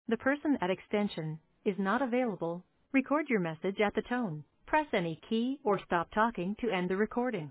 The person at extension is not available. Record your message at the tone. Press any key or stop talking to end the recording.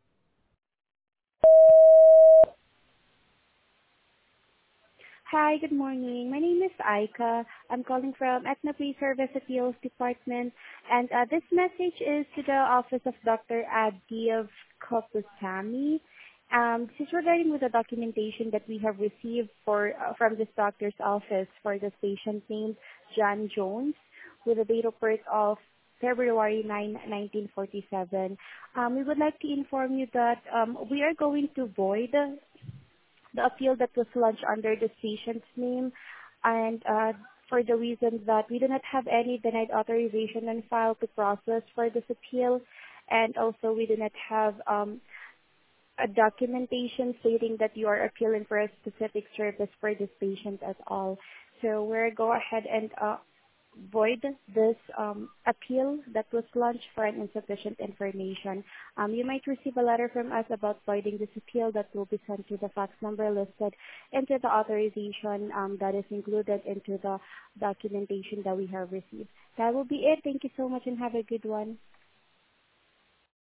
Hi, good morning. My name is Aika. I'm calling from Aetna Pre-Service Appeals Department, and this message is to the office of Dr. Adiev Kopusami. This is regarding with the documentation that we have received from this doctor's office for this patient named John Jones with a date of birth of February 9, 1947. We would like to inform you that we are going to void the appeal that was launched under the patient's name, and for the reason that we do not have any denied authorization on file to process for this appeal, and also we do not have a documentation stating that you are appealing for a specific service for this patient at all. So we're go ahead and void this appeal that was launched for an insufficient information. You might receive a letter from us about voiding this appeal that will be sent to the fax number listed into the authorization that is included into the documentation that we have received. That will be it. Thank you so much and have a good one.